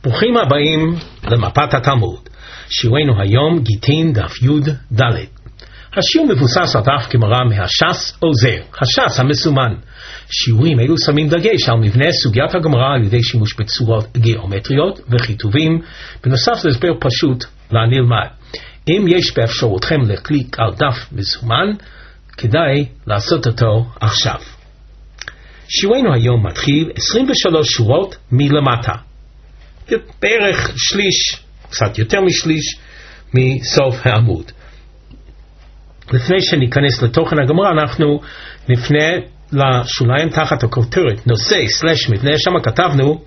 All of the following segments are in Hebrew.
ברוכים הבאים למפת התלמוד. שיעורנו היום גיטין דף י' ד'. השיעור מבוסס על דף גמרא מהש"ס עוזר, הש"ס המסומן. שיעורים אלו שמים דגש על מבנה סוגיית הגמרא על ידי שימוש בצורות גיאומטריות וכיתובים, בנוסף להסבר פשוט לנלמד. אם יש באפשרותכם לקליק על דף מזומן, כדאי לעשות אותו עכשיו. שיעורנו היום מתחיל 23 שורות מלמטה. בערך שליש, קצת יותר משליש, מסוף העמוד. לפני שניכנס לתוכן הגמרא, אנחנו נפנה לשוליים תחת הכותרת נושא / מבנה. שם כתבנו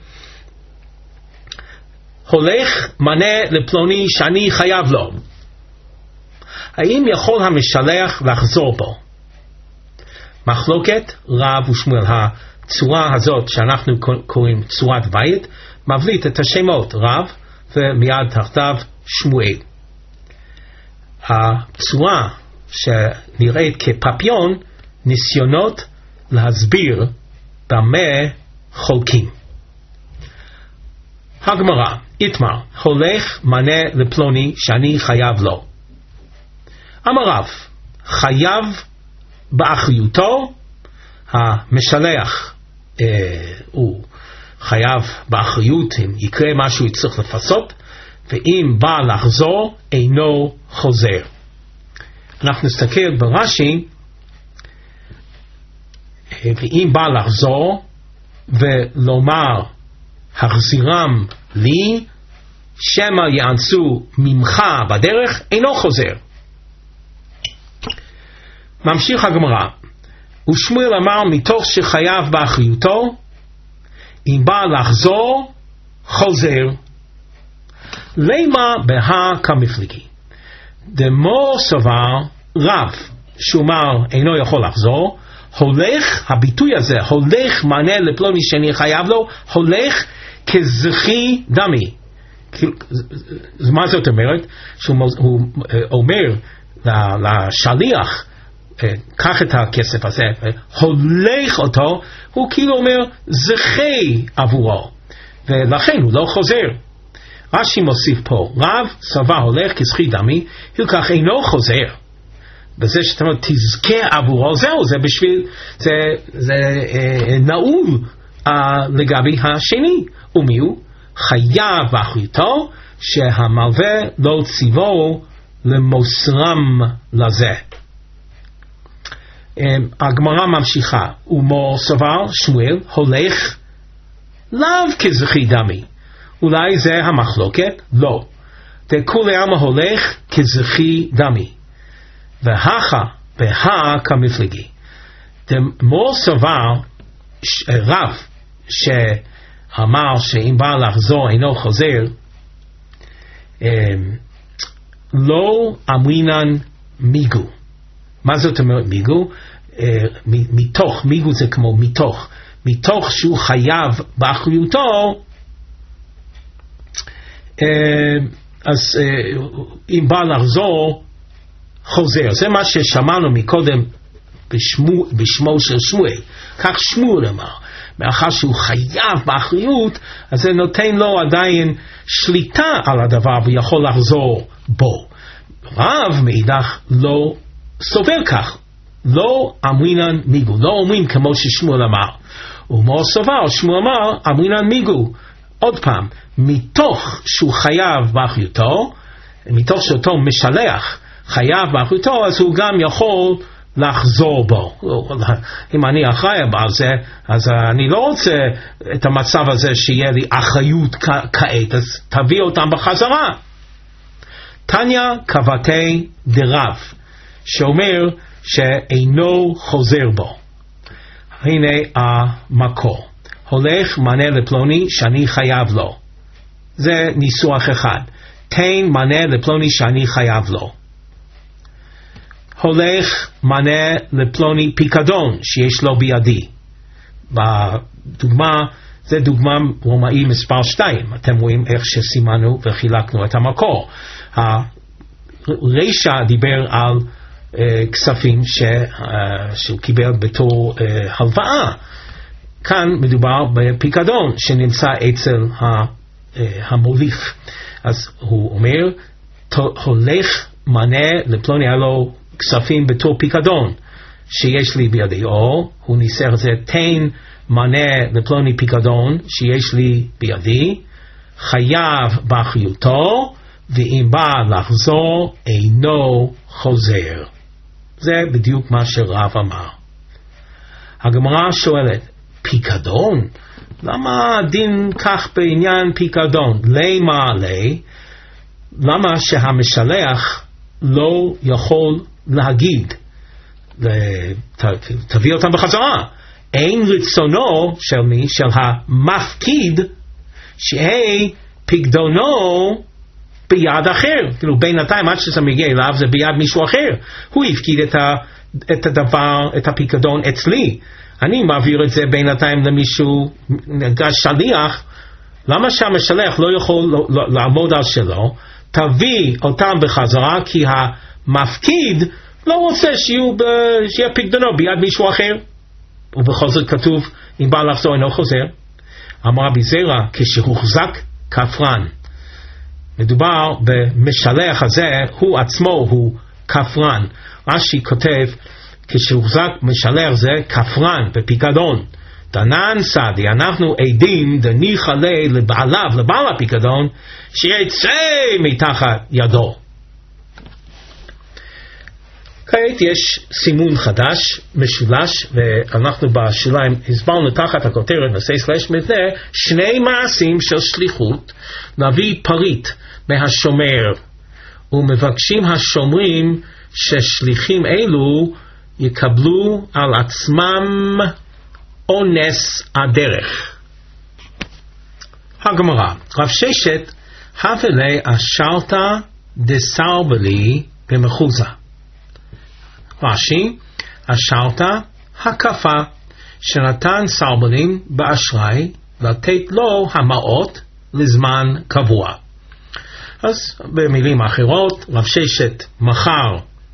הולך מנה לפלוני שאני חייב לו. האם יכול המשלח לחזור בו? מחלוקת רב ושמואל. הצורה הזאת שאנחנו קוראים צורת בית מבליט את השמות רב ומיד תחתיו שמואל. הצורה שנראית כפפיון, ניסיונות להסביר במה חולקים. הגמרא, איתמר, הולך מנה לפלוני שאני חייב לו. אמר רב, חייב באחריותו, המשלח הוא חייב באחריות, אם יקרה משהו יצטרך לפסות, ואם בא לחזור אינו חוזר. אנחנו נסתכל ברש"י, ואם בא לחזור ולומר החזירם לי, שמא יאנסו ממך בדרך, אינו חוזר. ממשיך הגמרא, ושמואל אמר מתוך שחייב באחריותו, אם בא לחזור חוזר. למה בהה כמפלגי? דמו סבר רב שאומר אינו יכול לחזור, הולך, הביטוי הזה הולך מנה לפלוני שאני חייב לו, הולך כזכי דמי. מה זאת אומרת? שהוא אומר לשליח קח את הכסף הזה, הולך אותו, הוא כאילו אומר זכי עבורו, ולכן הוא לא חוזר. רש"י מוסיף פה, רב סבר הולך כזכי דמי, הלקח אינו חוזר. בזה שאתה אומר תזכה עבורו, זהו, זה בשביל, זה נעול לגבי השני. ומי הוא? חייב באחריותו שהמלווה לא ציוו למוסרם לזה. הגמרא ממשיכה, ומו סבר שמואל הולך לאו כזכי דמי. אולי זה המחלוקת? לא. דכולי עלמא הולך כזכי דמי. והכה בהה כמפלגי. דמו סבר רב שאמר שאם בא לחזור אינו חוזר, לא אמרינן מיגו. מה זאת אומרת מיגו? מתוך, מיגו זה כמו מתוך שהוא חייב באחריותו, אז אם בא לחזור חוזר. זה מה ששמענו מקודם בשמו של שמואל. כך שמואל אמר, מאחר שהוא חייב באחריות, אז זה נותן לו עדיין שליטה על הדבר ויכול לחזור בו. רב מאידך לא סובר כך, לא אמרינן מיגו, לא אומרים כמו ששמואל אמר. ומו סבר, שמואל אמר אמרינן מיגו. עוד פעם, מתוך שהוא חייב באחריותו, מתוך שאותו משלח חייב באחריותו, אז הוא גם יכול לחזור בו. אם אני אחראי על זה, אז אני לא רוצה את המצב הזה שיהיה לי אחריות כעת, אז תביא אותם בחזרה. תניא קבתי דרב, שאומר שאינו חוזר בו. הנה המקור. הולך מנה לפלוני שאני חייב לו. זה ניסוח אחד. תן מנה לפלוני שאני חייב לו. הולך מנה לפלוני פיקדון שיש לו בידי. בדוגמה, זה דוגמה רומאי מספר 2. אתם רואים איך שסימנו וחילקנו את המקור. הרשע דיבר על כספים שהוא קיבל בתור הלוואה. כאן מדובר בפיקדון שנמצא אצל המוליך. אז הוא אומר, הולך מנה לפלוני, היה לו כספים בתור פיקדון שיש לי בידי, או הוא ניסח את זה, תן מנה לפלוני פיקדון שיש לי בידי, חייב באחריותו, ואם בא לחזור אינו חוזר. זה בדיוק מה שרב אמר. הגמרא שואלת, פיקדון? למה דין כך בעניין פיקדון? למה לי? למה שהמשלח לא יכול להגיד תביא אותם בחזרה? אין רצונו של מי? של המפקיד, שיהיה פיקדונו ביד אחר. כאילו בינתיים עד שזה מגיע אליו זה ביד מישהו אחר. הוא הפקיד את הדבר, את הפיקדון אצלי. אני מעביר את זה בינתיים למישהו, שליח. למה שהמשלח לא יכול לעמוד על שלו? תביא אותם בחזרה, כי המפקיד לא רוצה שיהיה פיקדונו ביד מישהו אחר. ובכל זאת כתוב, אם בא לחזור אינו חוזר. אמר רבי זרע, כשהוחזק כפרן. מדובר במשלח הזה, הוא עצמו הוא כפרן. רש"י כותב, כשהוחזק משלח זה כפרן בפיקדון. דנן סעדי, אנחנו עדים דניחא ליה לבעליו, לבעל הפיקדון, שיצא מתחת ידו. כעת יש סימון חדש, משולש, ואנחנו בשוליים הסברנו תחת הכותרת נסי/מבנה, שני מעשים של שליחות, להביא פריט מהשומר, ומבקשים השומרים ששליחים אלו יקבלו על עצמם אונס הדרך. הגמרא, רב ששת, הבלי אשרתא דסרבלי במחוזה. רש"י, אשרתא הקפה שנתן סרבלים באשראי לתת לו המעות לזמן קבוע. אז במילים אחרות, רב ששת מכר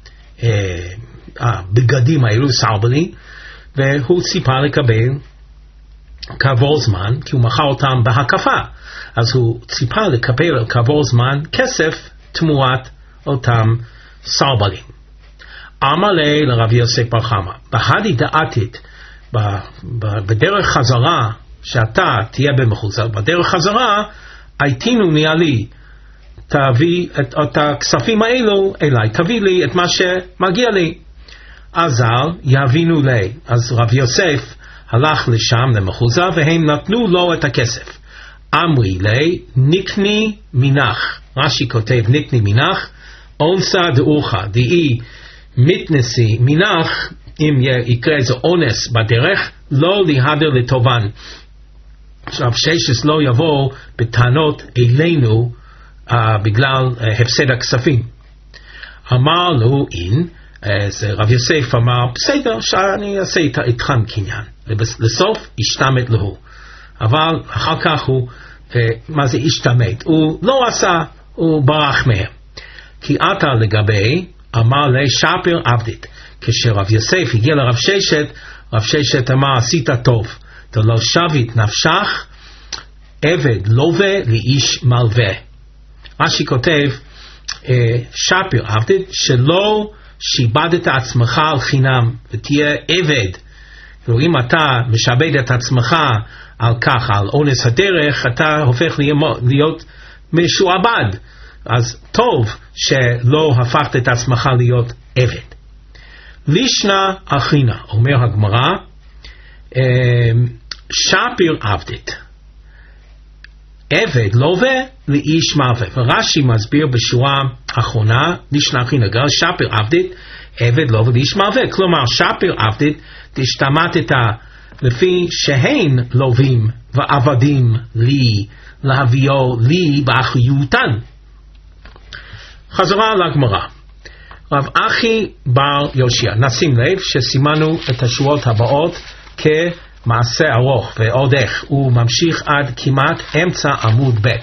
הבגדים האלו סרבלי, והוא ציפה לקבל כעבור זמן, כי הוא מכר אותם בהקפה, אז הוא ציפה לקבל כעבור זמן כסף תמורת אותם סרבלים. אמר לי לרב יוסף בר חמא, בהדי דעתית, בדרך חזרה שאתה תהיה במחוזה, בדרך חזרה הייתינו ניאלי, תביא את הכספים האלו אליי, תביא לי את מה שמגיע לי. עזר יבינו לי. אז רב יוסף הלך לשם למחוזה והם נתנו לו את הכסף. אמרי לי נקני מנח. רש"י כותב נקני מנח, אונסה דאורחה, דאי מתנסי מנח, אם יקרה איזה אונס בדרך, לא להדר לטובן. עכשיו ששס לא יבוא בטענות אלינו בגלל הפסד הכספים. אמר לו אין, רב יוסף אמר בסדר שאני אעשה איתכם קניין. לסוף השתמת לו, אבל אחר כך הוא, מה זה השתמת? הוא לא עשה, הוא ברח מהם. כי אתה לגבי אמר לי שפר עבדית. כשרב יוסף הגיע לרב ששת, רב ששת אמר עשית טוב, דלא שבית נפשך עבד לווה לאיש מלווה. רש"י כותב שפר עבדית, שלא שיבדת עצמך על חינם ותהיה עבד. אם אתה משעבד את עצמך על כך, על אונס הדרך, אתה הופך להיות משועבד. אז טוב שלא הפכת את עצמך להיות עבד. לישנה אחינה, אומר הגמרא, שפיר עבדית, עבד לווה לאיש מלווה. ורש"י מסביר בשורה האחרונה, לישנה אחינה, שפיר עבדית, עבד לווה לאיש מלווה. כלומר, שפיר עבדית, תשתמטת לפי שהן לווים ועבדים לי, להביאו לי באחריותן. חזרה לגמרא. רב אחי בר יושיע, נשים לב שסימנו את השורות הבאות כמעשה ארוך ועוד איך, הוא ממשיך עד כמעט אמצע עמוד ב'.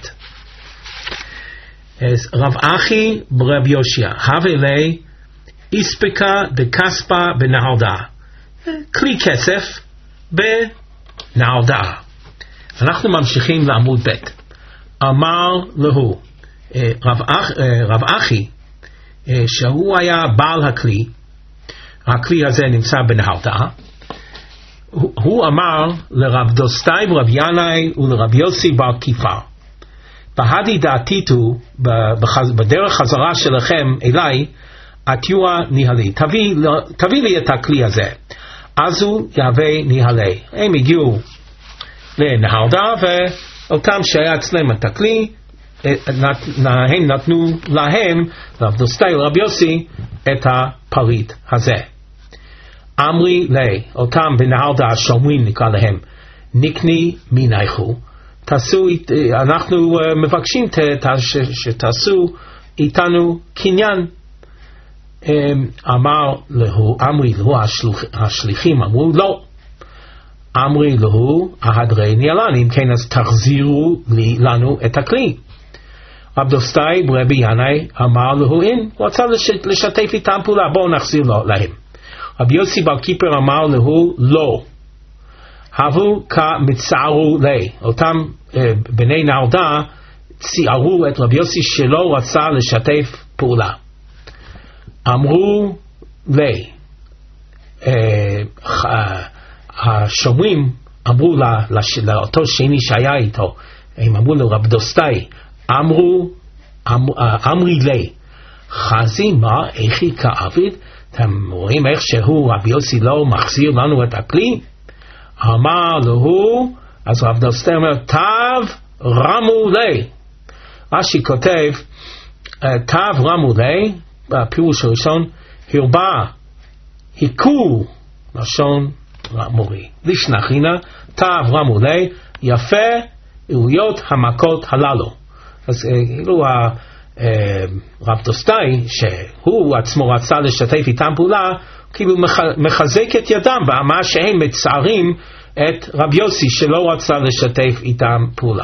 רב אחי ברב יושיע, הווה לי איספקה דקספה בנהרדה, כלי כסף בנהרדה. אנחנו ממשיכים לעמוד ב'. אמר לו רב אחי, שהוא היה בעל הכלי הזה נמצא בנהרתא, הוא אמר לרב דוסטאי ורב ינאי ולרב יוסי בר כיפר, בהדי דעתיתו בדרך חזרה שלכם אליי, עטיוה ניהלי, תביא לי את הכלי הזה, אז הוא יהווה ניהלי. הם הגיעו לנהרתא, ואותם שהיה אצלם את הכלי, הם נתנו להם, רב דוסטאי ורב יוסי, את הפריט הזה. אמרי לי, אותם בנהרתא השומרים נקרא להם, נקני מינייכו, אנחנו מבקשים שתעשו איתנו קניין. אמרי לו השליחים אמרו לא. אמרי לו ההדרי ניהלן, אם כן אז תחזירו לנו את הכלי. רב דוסטאי ורבי ינאי אמר לו אין, הוא רצה לשתף איתם פעולה, בואו נחזיר להם. רבי יוסי בר כיפר אמר לו לא, הבו כמצערו לי, אותם בני נהרתא ציערו את רבי יוסי שלא רצה לשתף פעולה. אמרו לי, השומרים אמרו לאותו שני שהיה איתו, הם אמרו לרב דוסטאי, אמרי לי, חזי מה איכי כעביד, אתם רואים איך שהוא רבי יוסי לא מחזיר לנו את הכלי? אמר לו, אז רב דוסטאי אומר, תב רמו לי. רש"י כותב, תב רמו לי, בפירוש הראשון, הרבה, היכו, לשון מורי. לשנחינה, תב רמו לי, יפה ראויות המכות הללו. אז כאילו רב דוסטאי, שהוא עצמו רצה לשתף איתם פעולה, כאילו מחזק את ידם, ואמר שהם מצערים את רב יוסי שלא רצה לשתף איתם פעולה.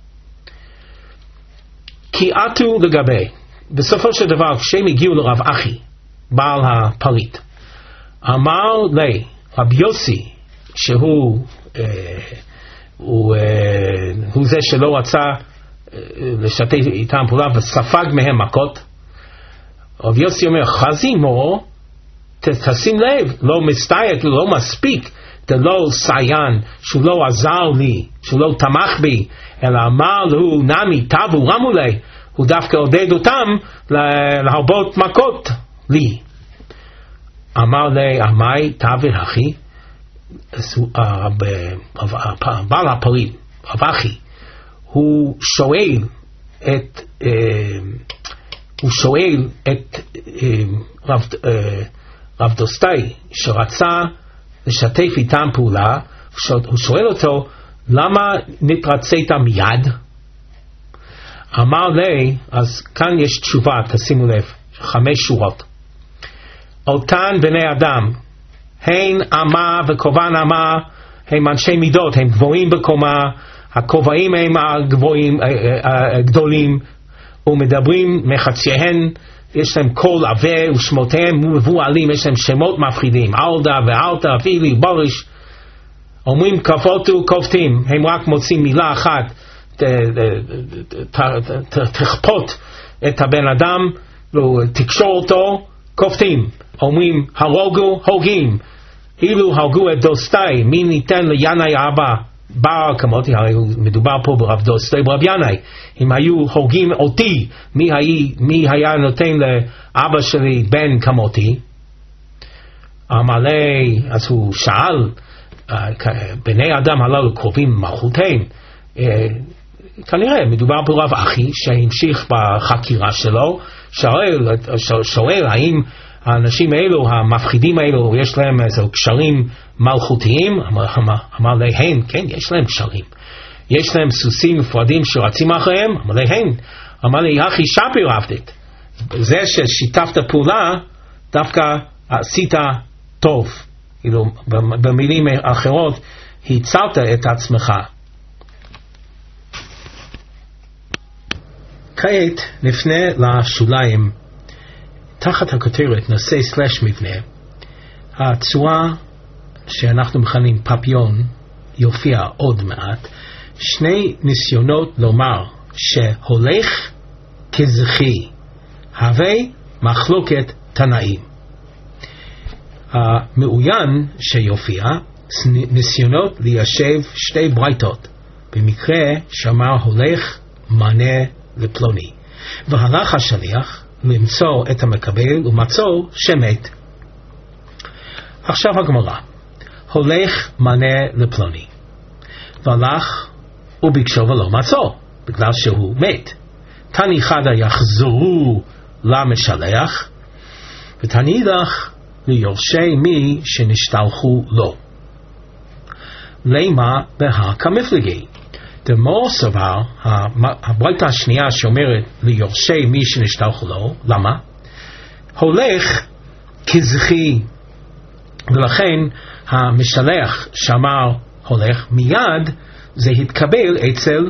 כי עטו לגבי, בסופו של דבר כשהם הגיעו לרב אחי, בעל הפריט, אמר לי רב יוסי, שהוא הוא זה שלא רצה לשתף איתם פעולה וספג מהם מכות, רב יוסי אומר, חזי מו, תשים לב, לא מסתייק, לא מספיק, זה לא סיין, שהוא לא עזר לי, שהוא לא תמך בי, אלא אמר לו, נמי תבו רמו לי, הוא דווקא עודד אותם להרבות מכות לי. אמר לי, עמי תבו אחי, בעל הפריט, רב אחי, הוא שואל את רב דוסטאי שרצה לשתף איתם פעולה, הוא שואל אותו, למה נתרצית מיד? אמר לי, אז כאן יש תשובה, תשימו לב, 5 שורות. אותן בני אדם, הן אמה וכובען אמה, הם אנשי מידות, הם גבוהים בקומה, הכובעים הם הגדולים, ומדברים מחציהן, יש להם קול עבה ושמותיהם מבועלים, יש להם שמות מפחידים, אלדה ואלתה, פילי, בוריש, אומרים כפותו כופתים, הם רק מוצאים מילה אחת, תכפות את הבן אדם, תקשור אותו, כופתים, אומרים הרוגו, הוגים, אילו הרגו את דוסטאי, מי ניתן לינאי אבא, בר כמותי, הרי מדובר פה ברב דוסטאי ברב ינאי, אם היו הורגים אותי, מי היה נותן לאבא שלי בן כמותי? אמר לי, אז הוא שאל, בני אדם הללו קרובים מלכותיהם, כנראה מדובר ברב אחי שהמשיך בחקירה שלו, שואל האם האנשים האלו, המפחידים האלו, יש להם איזה קשרים מלכותיים? אמר להם, כן, יש להם קשרים. יש להם סוסים נפרדים שרצים אחריהם? אמר להם. אמר לי, אחי שפיר עבדת. זה ששיתפת פעולה, דווקא עשית טוב. במילים אחרות, הצלת את עצמך. כעת נפנה לשוליים, תחת הכותרת נושא / מבנה. הצורה שאנחנו מכנים פפיון יופיע עוד מעט. 2 ניסיונות לומר שהולך כזכי, הווה מחלוקת תנאים. המעוין שיופיע ניסיונות ליישב שתי ברייתות, במקרה שאמר הולך מנה לפלוני, והלך השליח למצוא את המקבל ומצוא שמת. עכשיו הגמרא, הולך מנה לפלוני, והלך וביקשו ולא מצוא, בגלל שהוא מת. תני חדה יחזרו למשלח, ותני לך ליורשי מי שנשתלחו לו. למה בהא כמפלגי? דמו סבר, הברייתא השנייה שאומרת ליורשי מי שנשתלחו לו, למה? הולך כזכי, ולכן המשלח שאמר הולך מיד זה התקבל אצל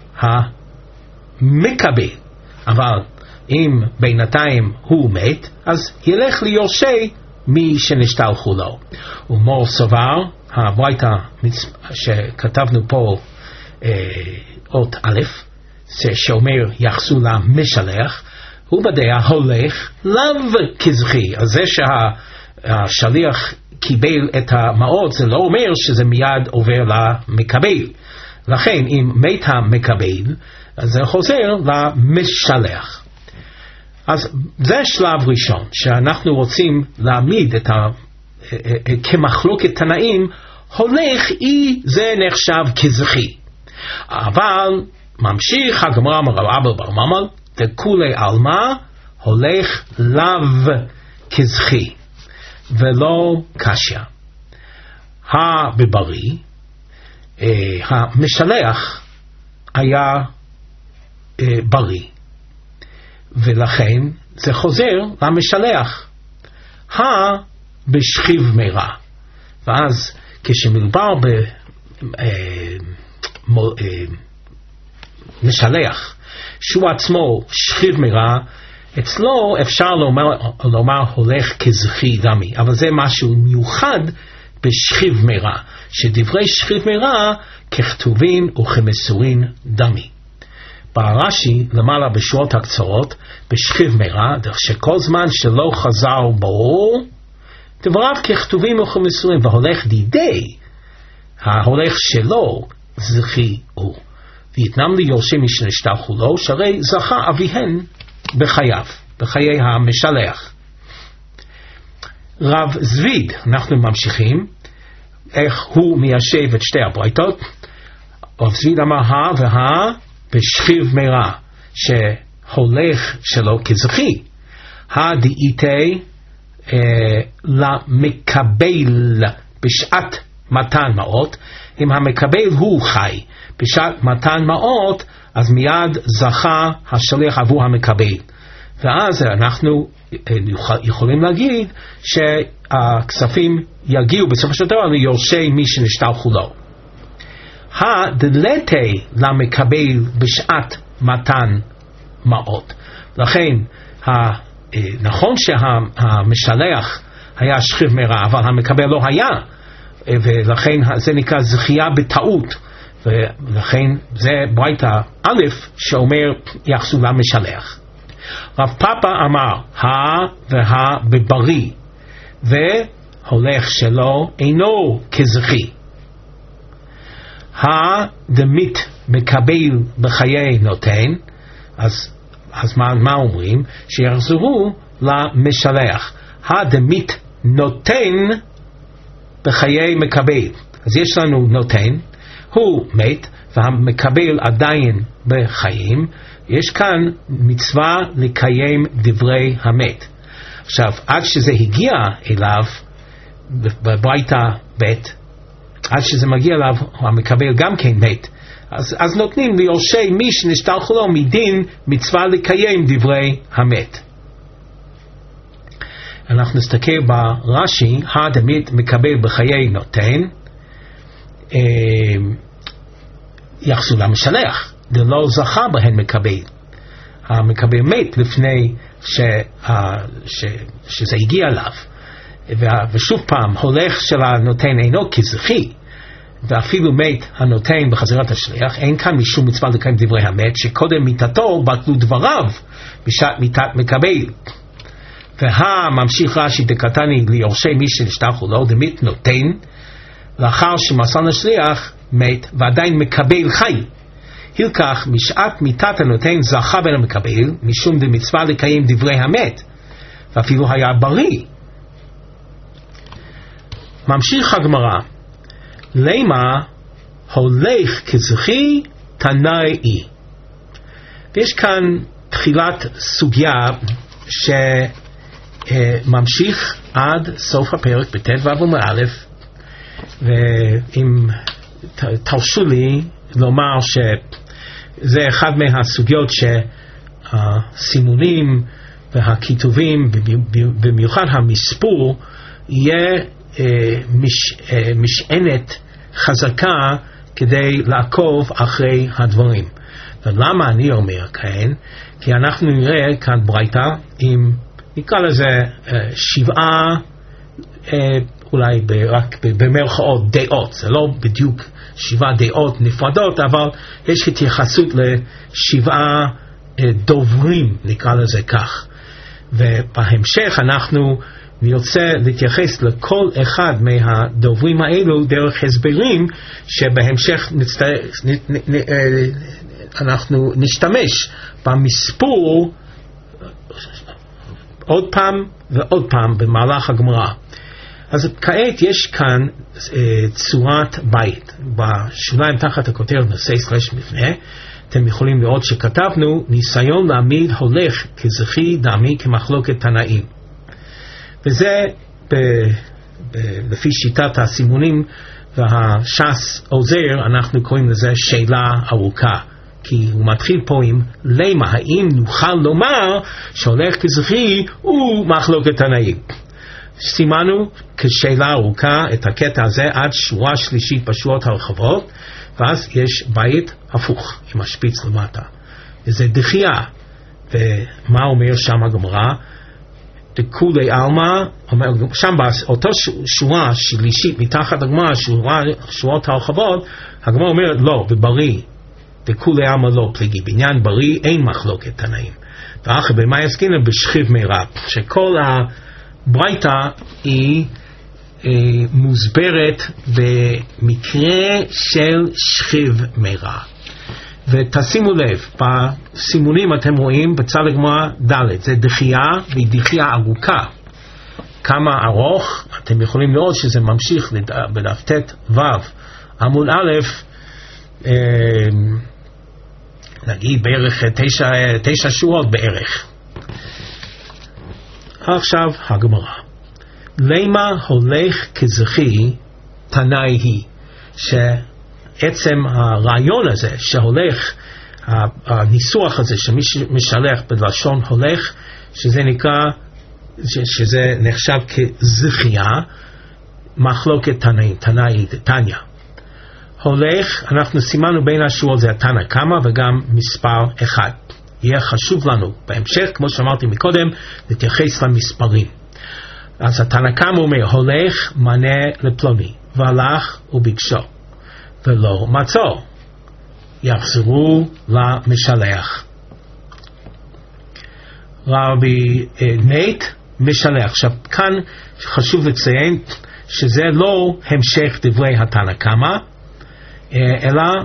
המקבל, אבל אם בינתיים הוא מת, אז ילך ליורשי מי שנשתלחו לו. ומור סבר, הברייתא שכתבנו פה אות א', שאומר יחסו למשלח, הוא בדעה הולך לאו כזכי. אז זה שהשליח קיבל את המעות, זה לא אומר שזה מיד עובר למקבל. לכן אם מת המקבל, אז זה חוזר למשלח. אז זה שלב ראשון, שאנחנו רוצים להעמיד כמחלוקת תנאים, הולך זה נחשב כזכי. אבל ממשיך הגמרא מרב בר ממל, דכולי עלמא הולך לאו כזכי, ולא קשיא. בבריא, המשלח היה בריא, ולכן זה חוזר למשלח. בשכיב מרע, ואז כשמדובר במשלח שהוא עצמו שכיב מרע, אצלו אפשר לומר הולך כזכי דמי, אבל זה משהו מיוחד בשכיב מרע, שדברי שכיב מרע ככתובין וכמסורין דמי. ברש"י למעלה בשורות הקצרות, בשכיב מרע, שכל זמן שלא חזר בו, דבריו ככתובים וכמסורים, והולך דידי, ההולך שלו זכי הוא. ויתנם ליורשים משנשתלחו לו, שהרי זכה אביהן בחייו, בחיי המשלח. רב זביד, אנחנו ממשיכים, איך הוא מיישב את שתי הברייתות. רב זביד אמר בשכיב מרע, שהולך שלו כזכי, דאיתי למקבל בשעת מתן מעות. אם המקבל הוא חי בשעת מתן מעות, אז מיד זכה השליח עבור המקבל, ואז אנחנו יכולים להגיד שהכספים יגיעו בסופו של דבר ליורשי מי שנשתלחו לו. דלתי למקבל בשעת מתן מעות, לכן נכון שהמשלח היה שכיב מרע, אבל המקבל לא היה, ולכן זה נקרא זכייה בטעות, ולכן זה ברייתא א' שאומר יחסו למשלח. רב פאפא אמר בבריא, והולך שלו אינו כזכי. דמית מקבל בחיי נותן, אז מה אומרים? שיחזרו למשלח. דמית נותן בחיי מקבל, אז יש לנו נותן, הוא מת והמקבל עדיין בחיים, יש כאן מצווה לקיים דברי המת. עכשיו, עד שזה הגיע אליו בברייתא ב', עד שזה מגיע אליו המקבל גם כן מת, אז נותנים ליורשי מי שנשתלחו לו מדין מצווה לקיים דברי המת. אנחנו נסתכל ברש"י, דמית מקבל בחיי נותן, יחסו למשלח, דלא זכה בהן מקבל. המקבל מת לפני שזה הגיע אליו, ושוב פעם, הולך של הנותן אינו כזכי, ואפילו מת הנותן בחזרת השליח, אין כאן משום מצווה לקיים דברי המת, שקודם מיתתו בטלו דבריו בשעת מיתת מקבל. ממשיך רש"י דקתני ליורשי מי שנשתחו לו, דמית נותן, לאחר שמסר לשליח מת ועדיין מקבל חי. הלקח משעת מיתת הנותן זכה בין המקבל, משום דמצווה לקיים דברי המת, ואפילו היה בריא. ממשיך הגמרא, למה הולך כזכי תנאי. ויש כאן תחילת סוגיה שממשיך עד סוף הפרק בט"ו עמוד א', ואם תרשו לי לומר שזה אחד מהסוגיות שהסימונים והכיתובים, במיוחד המספור, יהיה משענת חזקה כדי לעקוב אחרי הדברים. ולמה אני אומר כאן? כי אנחנו נראה כאן ברייתא עם, נקרא לזה 7 אולי רק במרכאות דעות, זה לא בדיוק 7 דעות נפרדות, אבל יש התייחסות ל7 דוברים, נקרא לזה כך. ובהמשך אנחנו נרצה להתייחס לכל אחד מהדוברים האלו דרך הסברים שבהמשך אנחנו נשתמש במספור עוד פעם ועוד פעם במהלך הגמרא. אז כעת יש כאן צורת בית. בשוליים תחת הכותרת נושא/מבנה אתם יכולים לראות שכתבנו ניסיון להעמיד הולך כזכי דמי כמחלוקת תנאים. וזה לפי שיטת הסימונים והש"ס עוזר, אנחנו קוראים לזה שאלה ארוכה, כי הוא מתחיל פה עם למה, האם נוכל לומר שהולך כזכי הוא מחלוקת תנאים. סימנו כשאלה ארוכה את הקטע הזה עד שורה שלישית בשורות הרחבות, ואז יש בית הפוך עם השפיץ למטה, וזה דחייה. ומה אומר שם הגמרא? דכולי עלמא, שם באותה שורה שלישית מתחת הגמרא, שורות הרחבות, הגמרא אומרת לא, בבריא דכולי עלמא לא פליגי, בעניין בריא אין מחלוקת תנאים. ואחר במה יסקינן? בשכיב מרע, שכל הברייתא היא מוסברת במקרה של שכיב מרע. ותשימו לב, בסימונים אתם רואים בצד הגמרא ד', זה דחייה, והיא דחייה ארוכה. כמה ארוך, אתם יכולים לראות שזה ממשיך בדף ט' ו' עמוד א', נגיד בערך 9 שורות בערך. עכשיו הגמרא, למה הולך כזכי תנאי היא, שעצם הרעיון הזה שהולך, הניסוח הזה שמי שמשלח בלשון הולך, שזה נקרא, שזה נחשב כזכייה, מחלוקת תנאים, תנאי תניא. הולך, אנחנו סימנו בין השורות, זה התנא קמא וגם מספר 1. יהיה חשוב לנו בהמשך, כמו שאמרתי מקודם, להתייחס למספרים. אז התנא קמא אומר, הולך מנה לפלוני, והלך וביקשו, ולא מצאו, יחזרו למשלח. רבי מת משלח. עכשיו כאן חשוב לציין שזה לא המשך דברי התנא קמא, אלא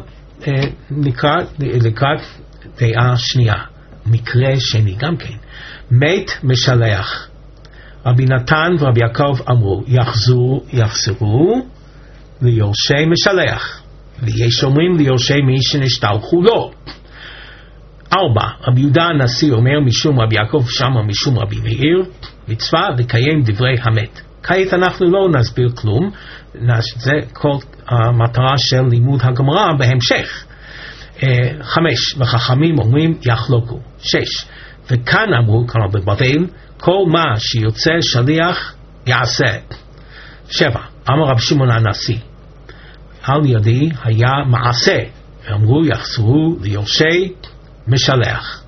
לקראת דעה שנייה, מקרה שני גם כן. מת משלח. רבי נתן ורבי יעקב אמרו, יחזרו ליורשי משלח, ויש אומרים ליורשי מי שנשתלחו לו. 4. רבי יהודה הנשיא אומר משום רבי יעקב שמה משום רבי מאיר, מצווה לקיים דברי המת. כעת אנחנו לא נסביר כלום, זה כל המטרה של לימוד הגמרא בהמשך. 5. וחכמים אומרים יחלוקו. 6. וכאן אמרו, כלומר בבבל, כל מה שיוצא שליח יעשה. 7. אמר רבי שמעון הנשיא, על ידי היה מעשה, ואמרו יחזרו ליורשי משלח.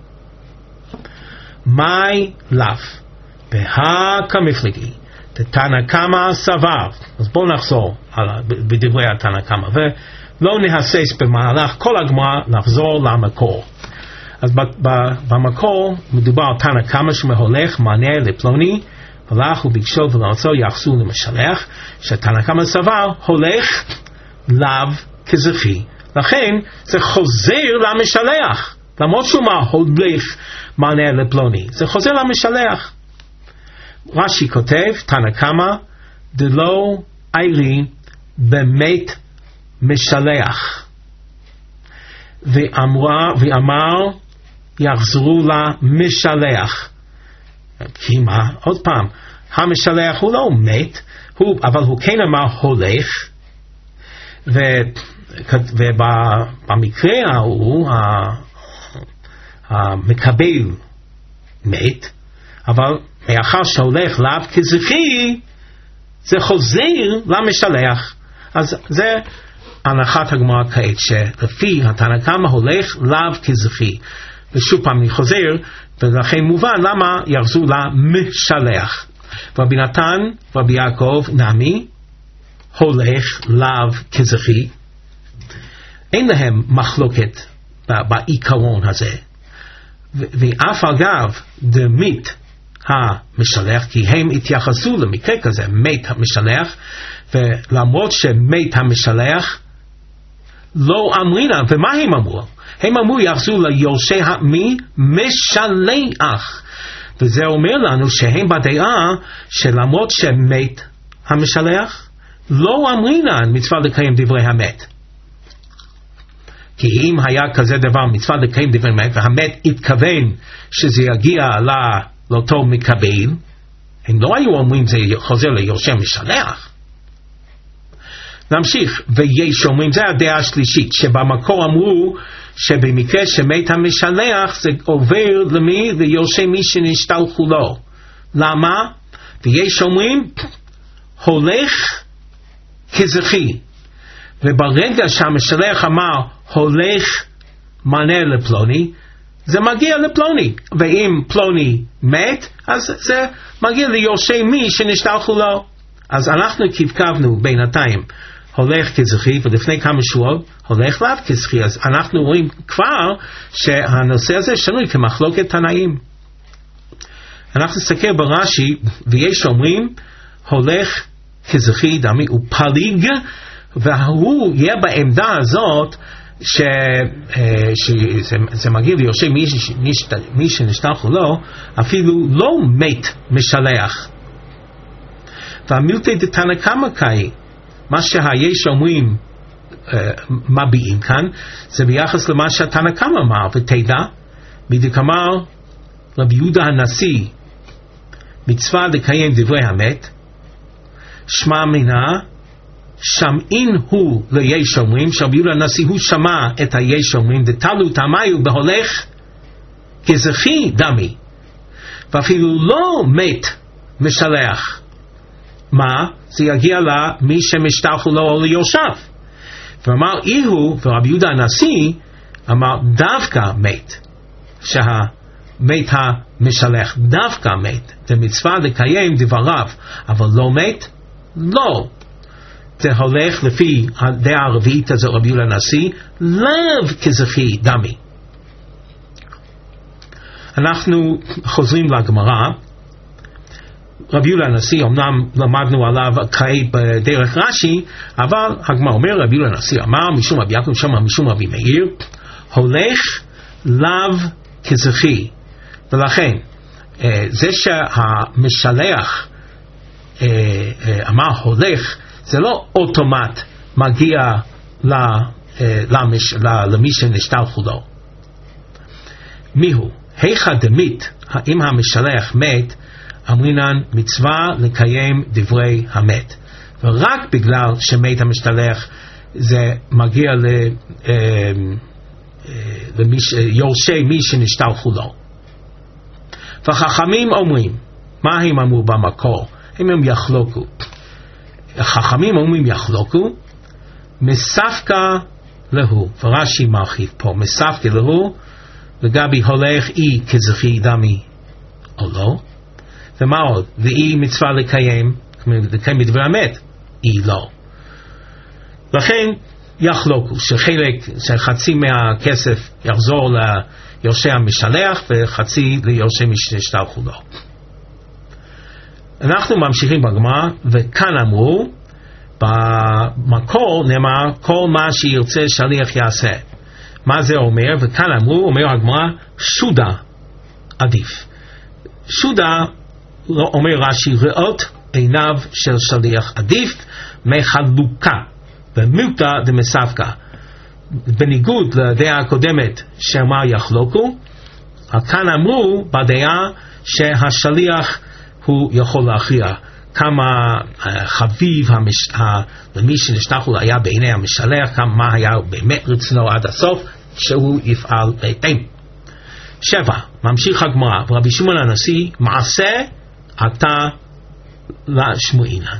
מאי לף בהא כמפלגי תנא קמא סבר. אז בואו נחזור בדברי התנא קמא, ולא נהסס במהלך כל הגמרא לחזור למקור. אז במקור מדובר על תנא קמא שמהולך מענה לפלוני, הלך וביקשו ולרצו יחסו למשלח, שתנא קמא סבר הולך לאו כזכי, לכן זה חוזר למשלח, למרות שהוא הולך מענה לפלוני, זה חוזר למשלח. רש"י כותב, תנא קמא דלא עירי במת משלח, ואמר יחזרו למשלח. כי מה? עוד פעם, המשלח הוא לא מת, אבל הוא כן אמר הולך, ובמקרה ההוא המקבל מת, אבל מאחר שהולך לאו כזכי, זה חוזר למשלח. אז זה הנחת הגמרא כעת, שלפי התנא קמא הולך לאו כזכי. ושוב פעם אני חוזר, ולכן מובן למה יחזרו למשלח. רבי נתן ורבי יעקב נמי הולך לאו כזכי. אין להם מחלוקת בעיקרון הזה. ואף אגב דמית המשלח, כי הם התייחסו למקרה כזה, מת המשלח, ולמרות שמת המשלח לא אמרינה, ומה הם אמרו? הם אמרו יחזרו ליורשי משלח, וזה אומר לנו שהם בדעה שלמרות שמת המשלח לא אמרינה מצווה לקיים דברי המת. כי אם היה כזה דבר מצווה לקיים דברי המת והמת התכוון שזה יגיע לאותו מקבל, הם לא היו אומרים זה חוזר ליורשי משלח. נמשיך, ויש אומרים, זה הדעה השלישית, שבמקור אמרו שבמקרה שמת המשלח זה עובר למי? ליורשי מי שנשתלחו לו. למה? ויש אומרים הולך כזכי, וברגע שהמשלח אמר הולך מענה לפלוני, זה מגיע לפלוני, ואם פלוני מת אז זה מגיע ליורשי מי שנשתלחו לו. אז אנחנו קבקבנו בינתיים הולך כזכי, ולפני כמה שבועות הולך לאו כזכי. אז אנחנו רואים כבר שהנושא הזה שנוי כמחלוקת תנאים. אנחנו נסתכל ברש"י, ויש אומרים הולך כזכי דמי ופליג, והוא יהיה בעמדה הזאת שזה מגיע ליורשי מי שנשתלחו לו, אפילו לא מת משלח. והמילתא דתנא קמא קאי, מה שהיש אומרים מביעים כאן, זה ביחס למה שהתנא קמא אמר, ותדע, בדיוק אמר רבי יהודה הנשיא, מצווה לקיים דברי המת, שמע מינה, שמעין הוא ליש אומרים, שרבי יהודה הנשיא הוא שמע את היש אומרים, דתלו תמיו בהולך כזכי דמי, ואפילו לא מת משלח. מה? זה יגיע למי שמשתלחו לו או ליורשיו. ואמר איהו, ורבי יהודה הנשיא אמר דווקא מת, שהמת המשלח דווקא מת, זה מצווה לקיים דבריו, אבל לא מת, לא. זה הולך לפי הדעה הרביעית הזו רבי יהודה הנשיא, לאו כזכי דמי. אנחנו חוזרים לגמרא. רבי יהודה הנשיא, אמנם למדנו עליו כעת בדרך רש"י, אבל הגמרא אומר, רבי יהודה הנשיא אמר, משום רבי יעקב שמע משום רבי מאיר, הולך לאו כזכי. ולכן, זה שהמשלח אמר הולך, זה לא אוטומט מגיע למי שנשתלחו לו. מיהו? היכא דמית, אם המשלח מת, אמרינן מצווה לקיים דברי המת, ורק בגלל שמת המשתלח זה מגיע ליורשי מי שנשתלחו לו. וחכמים אומרים, מה הם אמרו במקור? הם יחלוקו. החכמים אומרים יחלוקו, מספקא להו, ורש"י מרחיב פה, מספקא להו, לגבי הולך אי כזכי דמי או לא. ומה עוד? ואי מצווה לקיים דברי המת, אי לא. לכן יחלוקו, שחצי מהכסף יחזור ליורשי המשלח וחצי ליורשי מי שהשתלחו לו. אנחנו ממשיכים בגמרא, וכאן אמרו, במקור נאמר כל מה שירצה שליח יעשה. מה זה אומר? וכאן אמרו, אומר הגמרא, שודה עדיף. שודה, אומר רש"י, ראות עיניו של שליח עדיף מחלוקה ומוטה דמספקה. בניגוד לדעה הקודמת שאמר יחלוקו, כאן אמרו בדעה שהשליח הוא יכול להכריע כמה חביב למי שנשלחו היה בעיני המשלח, כמה היה באמת רצונו עד הסוף, שהוא יפעל בהתאם. 7. ממשיך הגמרא, ורבי שמעון הנשיא, מעשה אתה לשמואינן.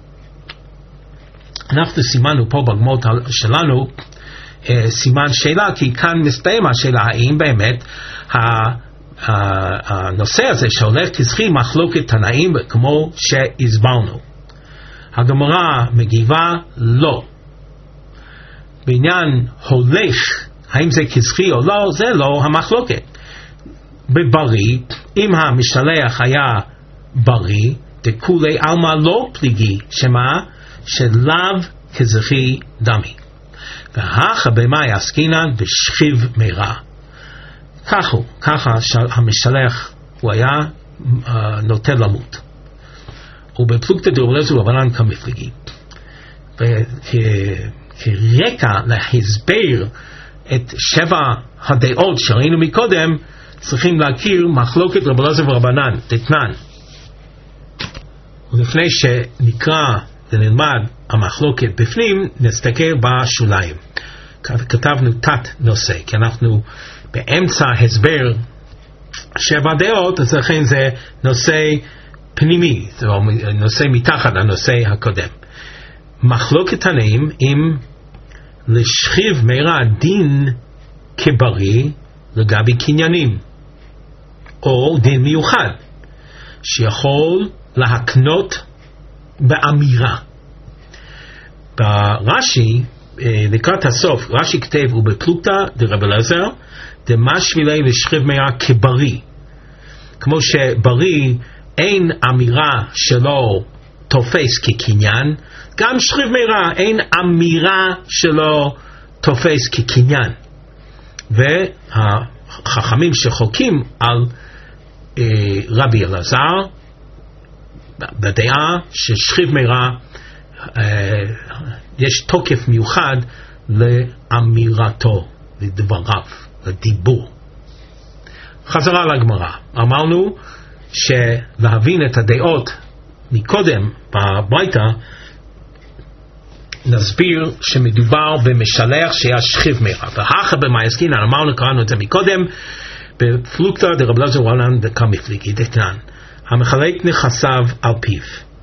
אנחנו סימנו פה בגמרות שלנו סימן שאלה, כי כאן מסתיים השאלה האם באמת הנושא הזה שהולך כזכי מחלוקת תנאים כמו שהסברנו. הגמרא מגיבה לא. בעניין הולך, האם זה כזכי או לא, זה לא המחלוקת. בבריא, אם המשלח היה בריא, דכולי עלמא לא פליגי, שמה? שלאו כזכי דמי. והכה במאי עסקינן בשכיב מרע. ככה המשלח הוא היה נוטה למות. ובפלוגתא דרבנן ורבנן כמפלגי. וכרקע להסבר את 7 הדעות שראינו מקודם, צריכים להכיר מחלוקת רבנן ורבנן, דתנן. ולפני שנקרא ונלמד המחלוקת בפנים, נסתכל בשוליים. כתבנו תת נושא, כי אנחנו באמצע הסבר 7 דעות, אז לכן זה נושא פנימי, זה נושא מתחת לנושא הקודם. מחלוקת תנאים אם לשכיב מרע דין כבריא לגבי קניינים, או דין מיוחד שיכול להקנות באמירה. ברש"י לקראת הסוף רש"י כתב ובפלוגתא דרב אליעזר דמשמילי לשכיב מרע כבריא, כמו שבריא אין אמירה שלו תופס כקניין, גם שכיב מרע אין אמירה שלו תופס כקניין. והחכמים שחוקים על רבי אלעזר בדעה ששכיב מרע יש תוקף מיוחד לאמירתו, לדבריו, לדיבור. חזרה לגמרא, אמרנו שלהבין את הדעות מקודם בברייתא, נסביר שמדובר במשלח שהיה שכיב מרע. והכה במאי עסקינן, אמרנו, קראנו את זה מקודם, בפלוגתא דרב אליעזר ורבנן כמפלגי, דתנן, המחלק נכסיו על פיו.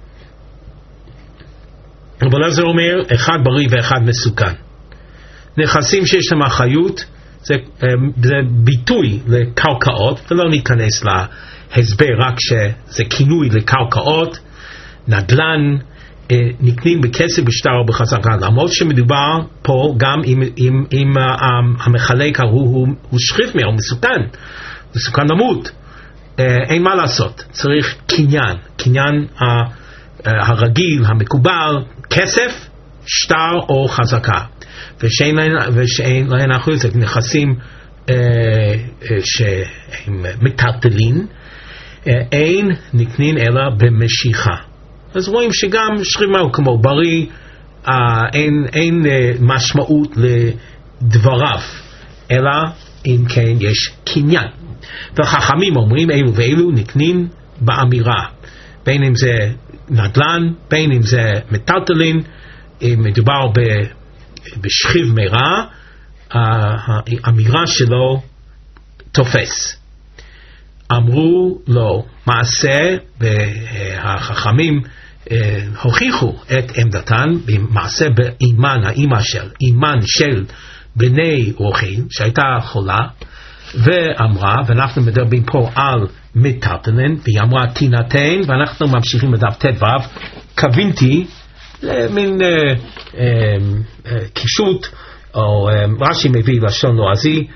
רב אליעזר אומר, אחד בריא ואחד מסוכן. נכסים שיש להם אחריות, זה ביטוי לקרקעות, ולא ניכנס להסבר, רק שזה כינוי לקרקעות, נדל"ן, נקנים בכסף, בשטר או בחזקה. למרות שמדובר פה גם אם המחלק הוא שכיב מרע, הוא מסוכן למות. אין מה לעשות, צריך קניין הרגיל, המקובל, כסף, שטר או חזקה. ושאין להן אחריות, זה נכסים שהם מטלטלים, אין נקנין אלא במשיכה. אז רואים שגם שכיב מרע כמו בריא, אין משמעות לדבריו, אלא אם כן יש קניין. והחכמים אומרים אלו ואלו נקנים באמירה, בין אם זה נדל"ן, בין אם זה מטלטלין, מדובר בשכיב מרע, האמירה שלו תופס. אמרו לו מעשה, והחכמים הוכיחו את עמדתן במעשה באימן, האימא של בני רוחיל שהייתה חולה, ואמרה, ואנחנו מדברים פה על מטלטלין, והיא אמרה תינתן, ואנחנו ממשיכים בדף ט"ו, כוונתי זה מין קישוט, או רש"י מביא לשון לועזי,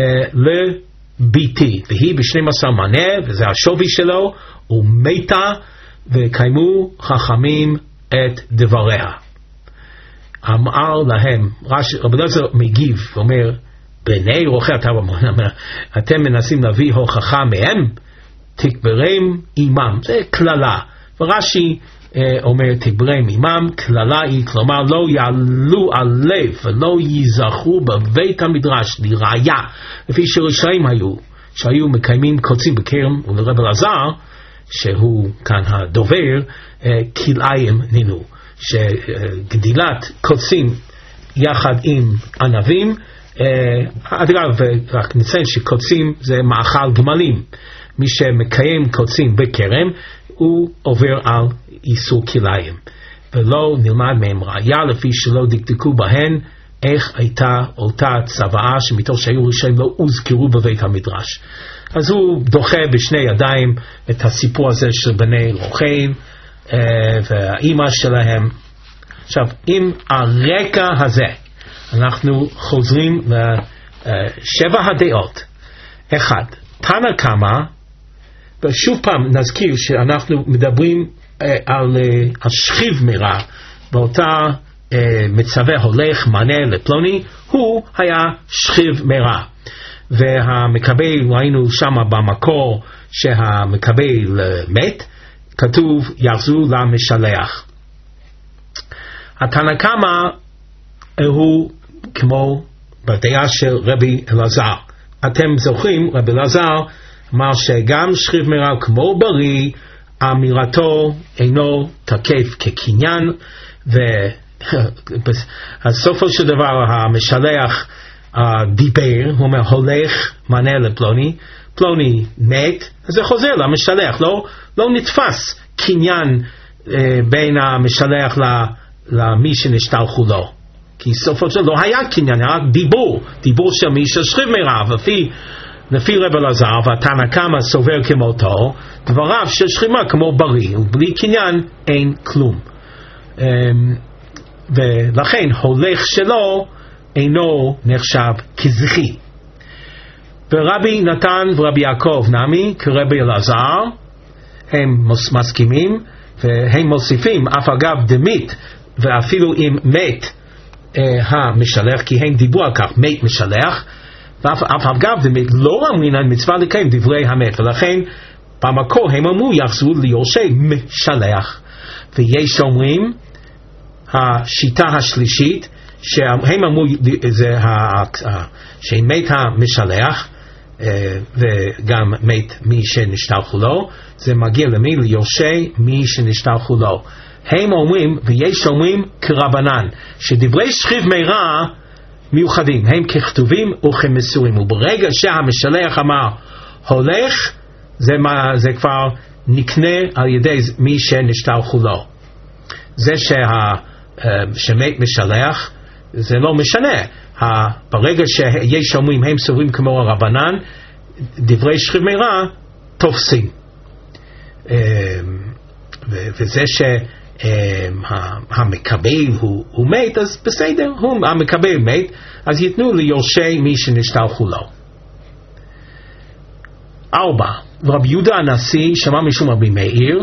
לביתי, והיא ב-12 מנה, וזה השווי שלו, ומתה וקיימו חכמים את דבריה. אמר להם, רבי אליעזר מגיב ואומר, בני רוחי אתם מנסים להביא הוכחה מהם, תקברם עמם, זה כללה, ורש"י אומר תקברם עמם, כללה היא כלומר לא יעלו על לב ולא ייזכרו בבית המדרש לראיה, לפי שרשעים שהיו מקיימים קוצים בכרם, ולרבי אלעזר שהוא כאן הדובר, כלאיים נינו, שגדילת קוצים יחד עם ענבים, אגב, רק נציין שקוצים זה מאכל גמלים, מי שמקיים קוצים בכרם הוא עובר על איסור כלאיים, ולא נלמד מהם ראיה לפי שלא דקדקו בהן איך הייתה אותה צוואה שמתוך שהיו רשעים לא הוזכרו בבית המדרש. אז הוא דוחה בשני ידיים את הסיפור הזה של בני רוחין והאימא שלהם. עכשיו, עם הרקע הזה אנחנו חוזרים לשבע הדעות. אחד, תנא קמא, ושוב פעם נזכיר שאנחנו מדברים על השכיב מרע, באותה מצווה הולך מנה לפלוני, הוא היה שכיב מרע. והמקבל, ראינו שם במקור שהמקבל מת, כתוב יחזו למשלח. התנא קמא הוא כמו בדעה של רבי אלעזר. אתם זוכרים, רבי אלעזר אמר שגם שכיב מרע כמו בריא, אמירתו אינו תקף כקניין, ובסופו של דבר המשלח דיבר, הוא אומר הולך מנה לפלוני, פלוני מת, אז זה חוזר למשלח, לא נתפס קניין בין המשלח למי שנשתלחו לו, כי סופו של דבר לא היה קניין, היה דיבור של מי ששכיב מרע, לפי רבי אלעזר והתנא קמא סובר כמותו, דבריו של שכיב מרע כמו בריא, ובלי קניין אין כלום, ולכן הולך שלו אינו נחשב כזכי. ורבי נתן ורבי יעקב נמי כרבי אלעזר הם מסכימים, והם מוסיפים אף אגב דמית, ואפילו אם מת המשלח, כי הם דיברו על כך מת משלח, ואף אגב דמית לא אמרינן מצווה לקיים דברי המת, ולכן במקור הם אמרו יחזרו ליורשי משלח. ויש אומרים השיטה השלישית שהם אמרו זה שמת המשלח וגם מת מי שנשתלחו לו, זה מגיע למי? ליורשי מי שנשתלחו לו. הם אומרים, ויש אומרים כרבנן, שדברי שכיב מרע מיוחדים, הם ככתובים וכמסורים, וברגע שהמשלח אמר הולך, זה כבר נקנה על ידי מי שנשתלחו לו. זה שמת משלח זה לא משנה, ברגע שיש אומרים הם סוברים כמו הרבנן, דברי שכיב מרע תופסים, וזה שהמקבל הוא מת, אז בסדר, המקבל מת, אז ייתנו ליורשי מי שנשתלחו לו. 4. רבי יהודה הנשיא שמע משום רבי מאיר,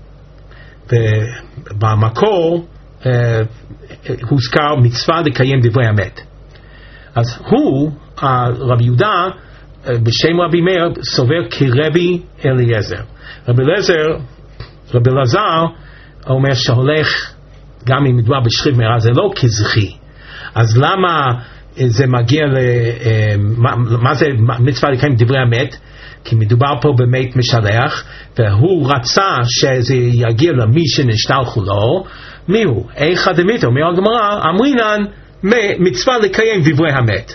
ובמקור הוזכר מצווה לקיים דברי המת. אז הוא, רבי יהודה בשם רבי מאיר סובר כרבי אליעזר. רבי אלעזר אומר שהולך גם אם מדובר בשכיב מרע זה לא כזכי. אז למה זה מגיע מה זה מצווה לקיים דברי המת? כי מדובר פה במת משלח, והוא רצה שזה יגיע למי שנשתלחו לו. מי הוא? איכא דמיתו, אומר הגמרא, אמרינן מצווה לקיים דברי המת.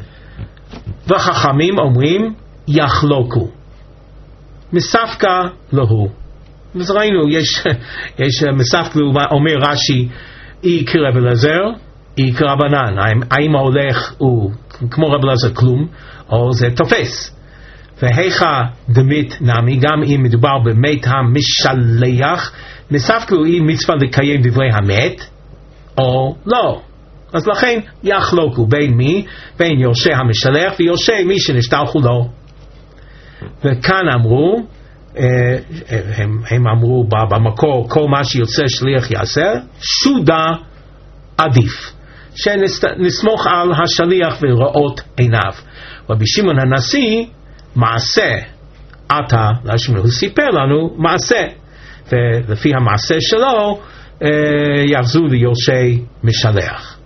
וחכמים אומרים יחלוקו, מספקא לא הוא. אז ראינו, יש מספקא אומר רש"י, אי כרבי אלעזר, אי כרבנן. האם ההולך הוא כמו רבי אלעזר כלום, או זה תופס? והיכה דמית נמי, גם אם מדובר במת המשלח, נספקו היא מצווה לקיים דברי המת או לא. אז לכן יחלוקו בין מי? בין יורשי המשלח ויורשי מי שנשתלחו לו. וכאן אמרו, הם אמרו במקור, כל מה שיוצא שליח יעשה, שודה עדיף, שנסמוך על השליח וראות עיניו. רבי שמעון הנשיא, מעשה עתה, הוא סיפר לנו מעשה, ולפי המעשה שלו יחזו ליורשי משלח.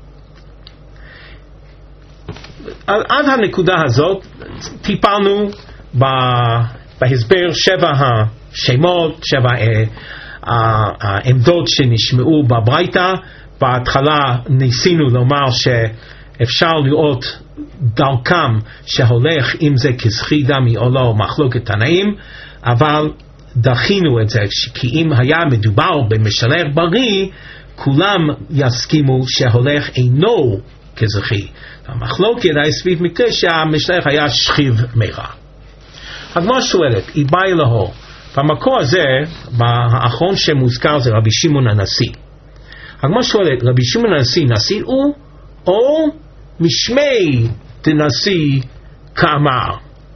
עד הנקודה הזאת טיפלנו בהסבר 7 השמות, 7 העמדות שנשמעו בברייתא. בהתחלה ניסינו לומר שאפשר לראות דרכם שהולך אם זה כזכי דמי או לא, מחלוקת תנאים, אבל דחינו את זה, כי אם היה מדובר במשלח בריא, כולם יסכימו שהולך אינו כזכי. המחלוקת היה סביב מקרה שהמשלח היה שכיב מרע. הגמרא שואלת, היא באה אלוהו, במקור הזה, האחרון שמוזכר זה רבי שמעון הנשיא. הגמרא שואלת, רבי שמעון הנשיא נשיא הוא, או משמי דנשיא כאמר?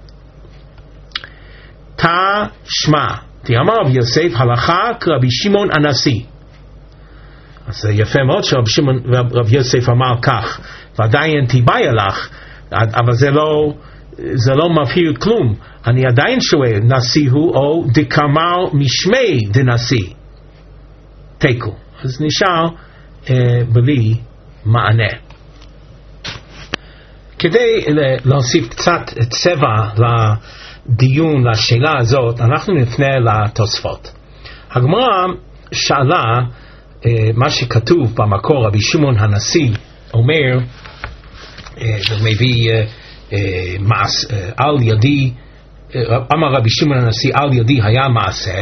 תשמע, תאמר רבי יוסף הלכה כרבי שמעון הנשיא. אז זה יפה מאוד שרבי יוסף אמר כך, ועדיין תיבאי לך, אבל זה לא מבהיר כלום. אני עדיין שואל, נשיא הוא או דקאמר משמי דנשיא? תיקו. אז נשאר בלי מענה. כדי להוסיף קצת צבע לדיון, לשאלה הזאת, אנחנו נפנה לתוספות. הגמרא שאלה מה שכתוב במקור, רבי שמעון הנשיא אומר, ומביא על ידי, אמר רבי שמעון הנשיא על ידי היה מעשה.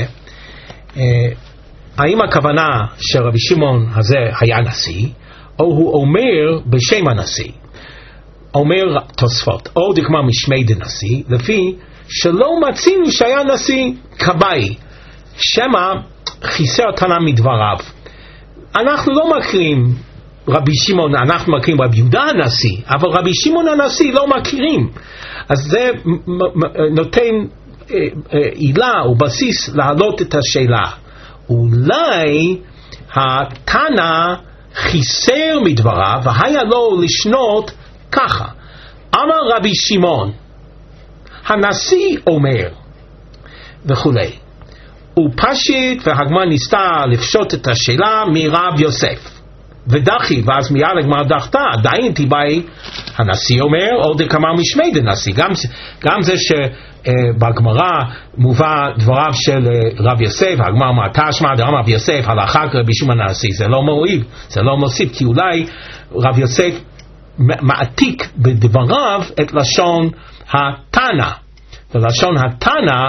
האם הכוונה שרבי שמעון הזה היה נשיא, או הוא אומר בשם הנשיא? אומר תוספות, או דקאמר משמי דנשיא, לפי שלא מצינו שהיה נשיא כבאי, שמא חיסר תנא מדבריו. אנחנו לא מכירים רבי שמעון, אנחנו מכירים רבי יהודה הנשיא, אבל רבי שמעון הנשיא לא מכירים. אז זה נותן עילה או בסיס להעלות את השאלה. אולי התנא חיסר מדבריו והיה לו לשנות ככה. אמר רבי שמעון, הנשיא אומר וכולי. הוא פשט, והגמרא ניסתה לפשוט את השאלה מרב יוסף ודחי, ואז מיד הגמרא דחתה, עדיין תיבאי הנשיא אומר או דקאמר משמי דנשיא. גם זה שבגמרא מובא דבריו של רב יוסף, הגמרא אמרה תשמע דאמר רב יוסף הלכה כרבי שמעון הנשיא, זה לא מועיל, זה לא מוסיף, כי אולי רב יוסף מעתיק בדבריו את לשון התנא, ולשון התנא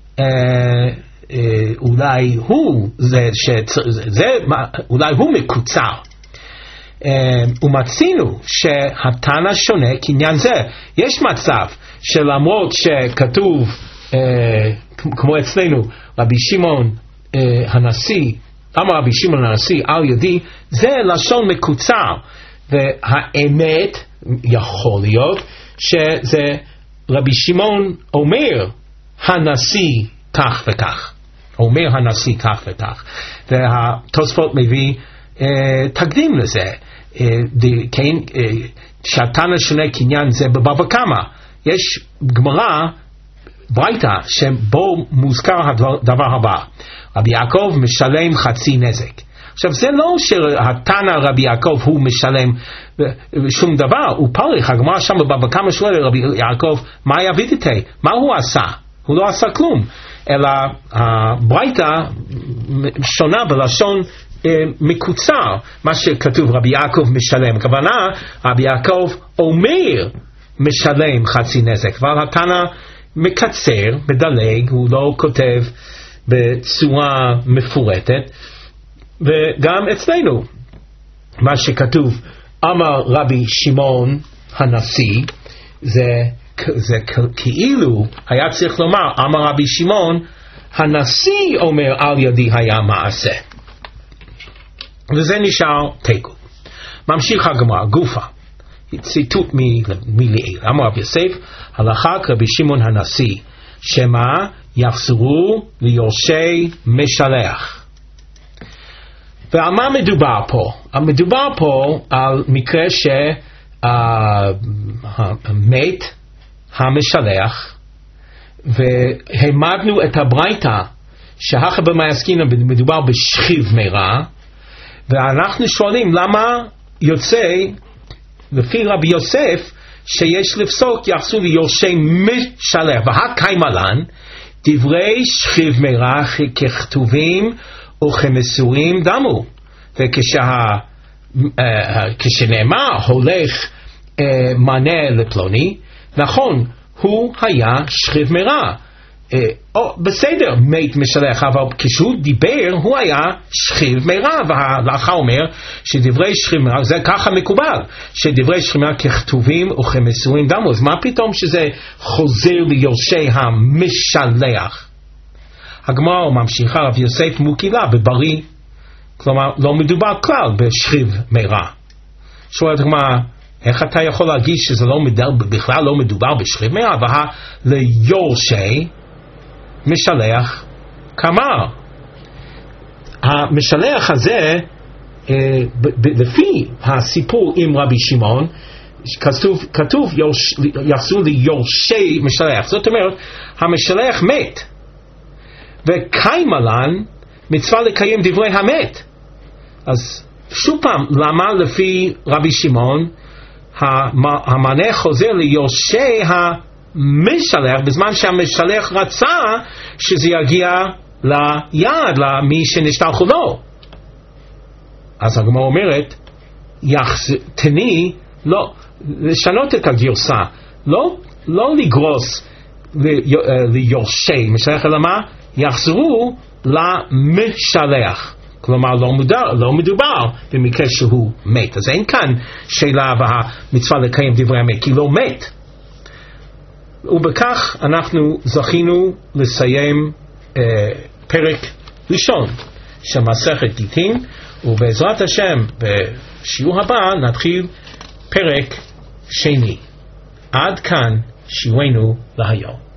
אולי הוא אולי הוא מקוצר. ומצינו שהתנא שונה כעניין זה. יש מצב שלמרות שכתוב כמו אצלנו רבי שמעון הנשיא, אמר רבי שמעון הנשיא על ידי, זה לשון מקוצר, והאמת יכול להיות שזה רבי שמעון אומר הנשיא כך וכך, אומר הנשיא כך וכך, והתוספות מביא תקדים לזה, שהתנא שונה כעניין זה בבבא קמא. יש גמרא ברייתא שבו מוזכר הדבר הבא, רבי יעקב משלם חצי נזק. עכשיו זה לא שהתנא רבי יעקב הוא משלם שום דבר, הוא פריך. הגמרא שם בבבא קמא שואל רבי יעקב מה יבידתי, מה הוא עשה? הוא לא עשה כלום, אלא הברייתא שונה בלשון מקוצר, מה שכתוב רבי יעקב משלם, הכוונה רבי יעקב אומר משלם חצי נזק, אבל התנא מקצר, מדלג, הוא לא כותב בצורה מפורטת. וגם אצלנו מה שכתוב אמר רבי שמעון הנשיא, זה זה כאילו היה צריך לומר, אמר רבי שמעון, הנשיא אומר על ידי היה מעשה. וזה נשאר תיקו. ממשיך הגמרא, גופה. ציטוט מלעיל. אמר רבי יוסף, הלכה כרבי שמעון הנשיא, שמה יחזרו ליורשי משלח. ועל מה מדובר פה? מדובר פה על מקרה שמת המשלח, והעמדנו את הברייתא שהכה במעסקינא מדובר בשכיב מרע, ואנחנו שואלים למה יוצא לפי רבי יוסף שיש לפסוק יחסו ליורשי משלח, והקיימלן דברי שכיב מרע ככתובים וכמסורים דמו, וכשנאמר הולך מענה לפלוני, נכון, הוא היה שכיב מרע, בסדר, מת משלח, אבל כשהוא דיבר הוא היה שכיב מרע, והלכה אומר שדברי שכיב מרע, זה ככה מקובל, שדברי שכיב מרע ככתובים וכמסורים דמו, אז מה פתאום שזה חוזר ליורשי המשלח? הגמרא ממשיכה, רב יוסף מוקילה בבריא, כלומר לא מדובר כלל בשכיב מרע. שואלת הגמרא, איך אתה יכול להגיד שזה בכלל לא מדובר בשכיב מרע, ליורשי משלח כמר. המשלח הזה, לפי הסיפור עם רבי שמעון, כתוב יחזרו ליורשי משלח, זאת אומרת המשלח מת, וקיימלן מצווה לקיים דברי המת. אז שוב פעם, למה לפי רבי שמעון המענה חוזר ליורשי המשלח, בזמן שהמשלח רצה שזה יגיע ליד, למי שנשתלחו לו? אז הגמרא אומרת, תני, לא, לשנות את הגרסה, לא לגרוס ליורשי משלח, אלא מה? יחזרו למשלח. כלומר לא מדובר במקרה שהוא מת. אז אין כאן שאלה והמצווה לקיים דברי המת, כי לא מת. ובכך אנחנו זכינו לסיים פרק ראשון של מסכת גיטין, ובעזרת השם בשיעור הבא נתחיל פרק שני. עד כאן שיעורנו להיום.